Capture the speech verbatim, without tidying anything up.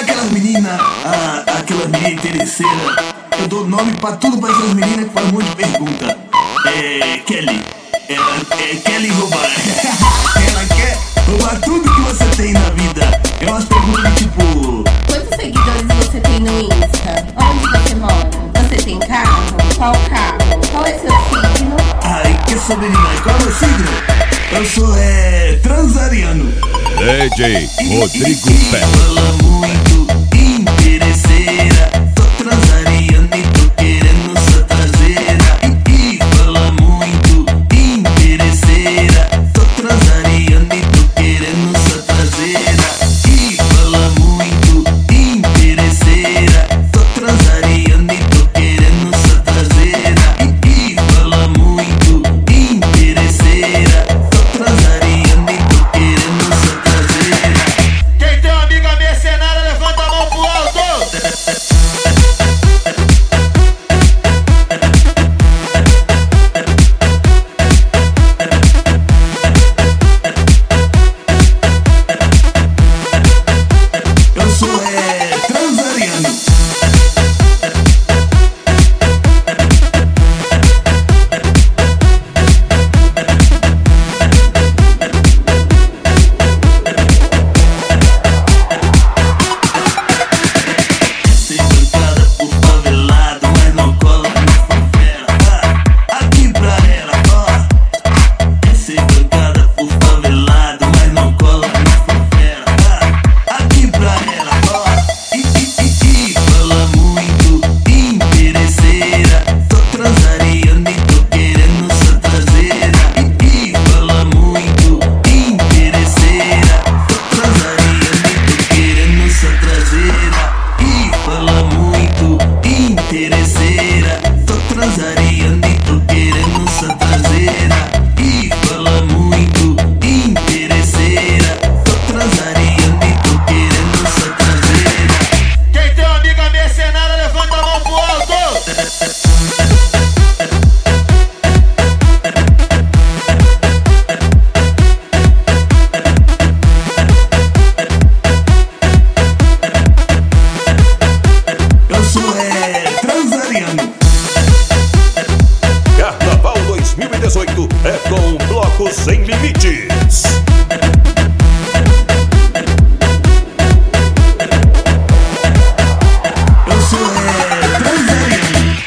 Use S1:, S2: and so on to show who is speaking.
S1: aquelas meninas, ah, aquelas meninas interesseiras. Eu dou nome pra tudo pra essas meninas que fazem um monte de pergunta. É. Kelly. Ela é Kelly roubar. Ela quer roubar tudo que você tem na vida. É umas perguntas tipo:
S2: quantos seguidores você tem no Insta? Onde você mora? Você tem carro? Qual carro? Qual é seu signo?
S1: Ai, que essa menina, qual é o meu signo? Eu sou é. transariano.
S3: D J Rodrigo Pé.
S1: Fala muito interesseira. Tô transariando e tô querendo sua traseira. E fala muito interesseira. Tô transariando e tô querendo sua traseira. E fala muito interesseira. Tô transariando e tô querendo sua traseira. E fala muito interesseira. Tô transariando e tô querendo sua traseira.
S4: Quem tem uma amiga mercenária, levanta a mão pro alto!
S1: Eu sou é. transariano. Ser bancada por favelado, mas não cola na favela. Ah, aqui pra ela, ó. É ser bancada por favelado, mas não cola na favela. Ah, aqui pra ela, ó. E, e, e, e fala muito interesseira. Tô transariando e tô querendo sua traseira. E, e fala muito interesseira. Tô transariando e tô querendo sua traseira. E fala muito interesseira. Tô transariando e tô querendo sua traseira. E fala muito interesseira. Tô transariando e tô querendo sua traseira.
S4: Quem tem uma amiga mercenária, levanta a mão pro alto!
S1: Eu sou é. transariano.
S3: Carnaval dois mil e dezoito é com Bloco Sem Limite.